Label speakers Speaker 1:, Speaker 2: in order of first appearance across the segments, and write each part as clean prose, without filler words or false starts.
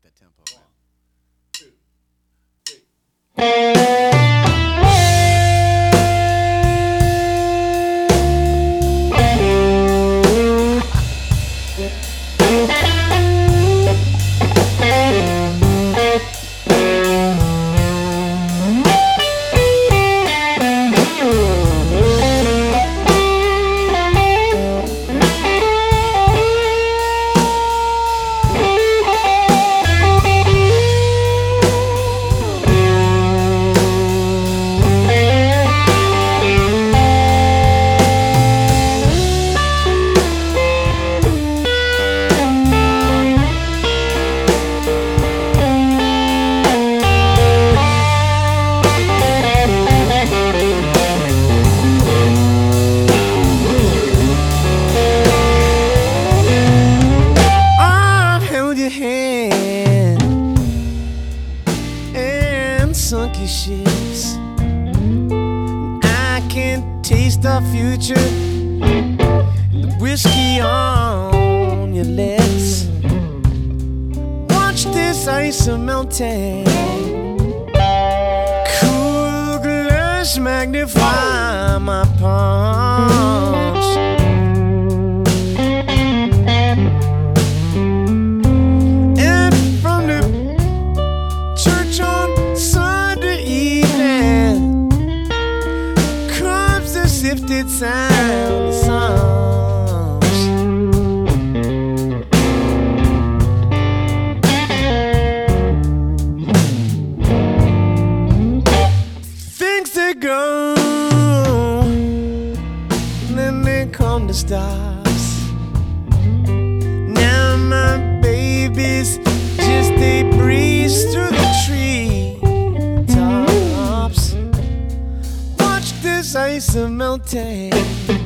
Speaker 1: that tempo, man.
Speaker 2: 1, 2, 3.
Speaker 3: Sunky ships. I can taste the future, the whiskey on your lips. Watch this ice melting. Cool glass magnify my palms. And from the church on Sunday evening comes the sifted sound of songs. Things that go, then they come to stars. Now my baby's just a breeze through the tree tops. Watch this ice melting.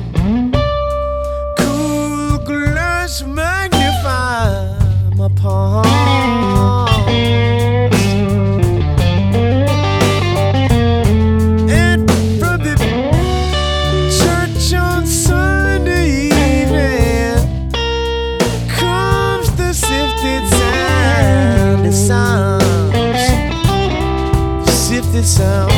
Speaker 3: Cool glass magnify my palms. And from the church on Sunday evening comes the sifted sound of sounds. Sifted sounds.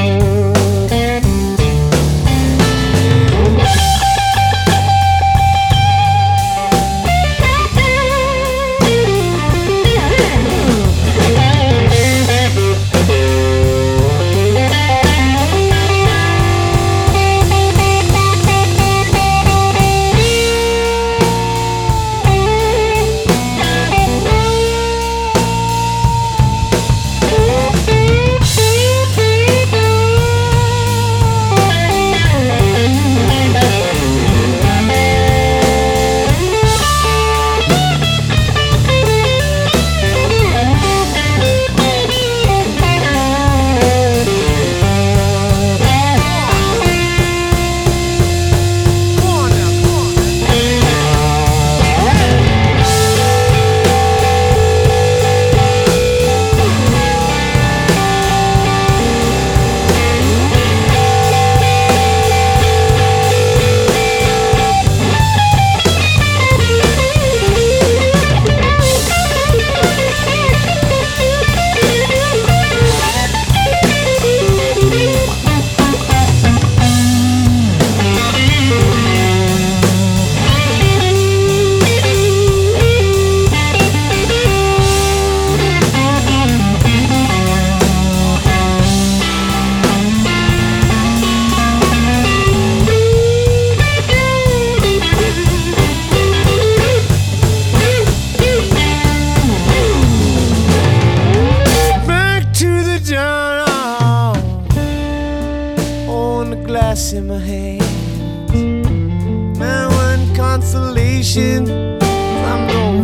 Speaker 3: Glass in my hand, my one consolation, I'm no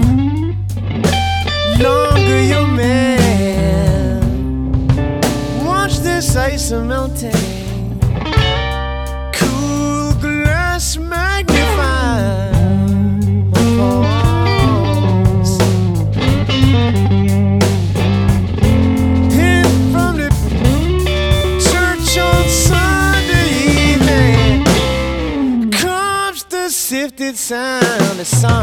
Speaker 3: longer your man. Watch this ice melting. Cool glass magnify my palms. And from the church on Sunday sifted sound of song.